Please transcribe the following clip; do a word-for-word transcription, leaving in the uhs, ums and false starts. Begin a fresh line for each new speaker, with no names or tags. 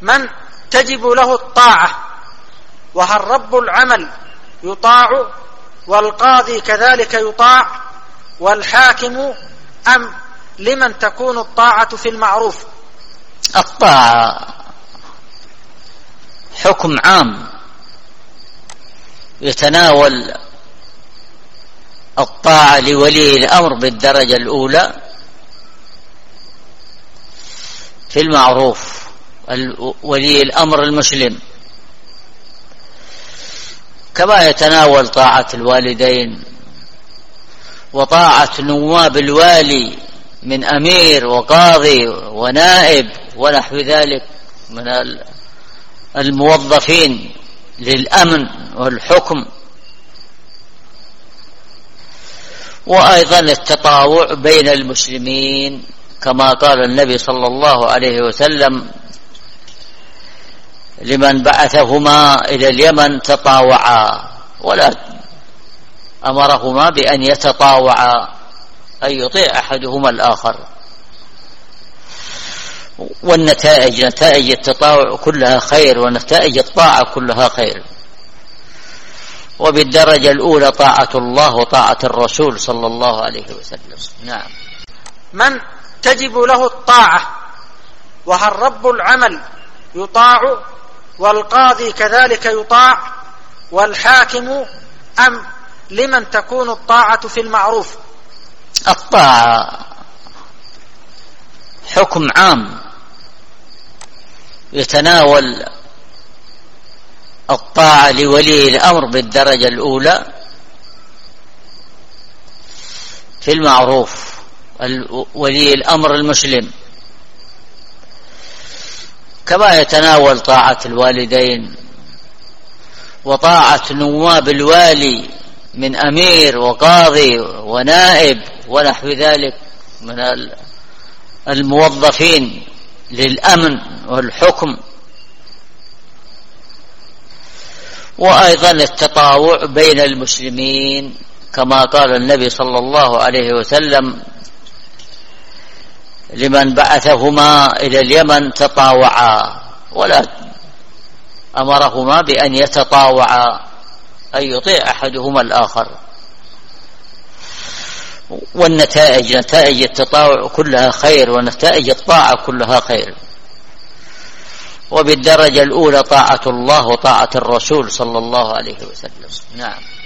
من تجب له الطاعة، وهل رب العمل يطاع والقاضي كذلك يطاع والحاكم، أم لمن تكون الطاعة في المعروف؟
الطاعة حكم عام يتناول الطاعة لولي الأمر بالدرجة الأولى في المعروف، ولي الأمر المسلم، كما يتناول طاعة الوالدين وطاعة نواب الوالي من أمير وقاضي ونائب ونحو ذلك من الموظفين للأمن والحكم. وأيضا التطاوع بين المسلمين، كما قال النبي صلى الله عليه وسلم لمن بعثهما إلى اليمن تطاوعا، ولا أمرهما بأن يتطاوعا، أن يطيع أحدهما الآخر. والنتائج نتائج التطاوع كلها خير، ونتائج الطاعة كلها خير. وبالدرجة الأولى طاعة الله وطاعة الرسول صلى الله عليه وسلم. نعم.
من تجب له الطاعة، وهل رب العمل يطاع والقاضي كذلك يطاع والحاكم، أم لمن تكون الطاعة في المعروف؟
الطاعة حكم عام يتناول الطاعة لولي الأمر بالدرجة الأولى في المعروف، ولي الأمر المسلم، كما يتناول طاعة الوالدين وطاعة نواب الوالي من أمير وقاضي ونائب ونحو ذلك من الموظفين للأمن والحكم. وأيضا التطاوع بين المسلمين، كما قال النبي صلى الله عليه وسلم لمن بعثهما إلى اليمن تطاوعا، ولا أمرهما بأن يتطاوعا، أن يطيع أحدهما الآخر. والنتائج نتائج التطاوع كلها خير، ونتائج الطاعة كلها خير. وبالدرجة الأولى طاعة الله وطاعة الرسول صلى الله عليه وسلم. نعم.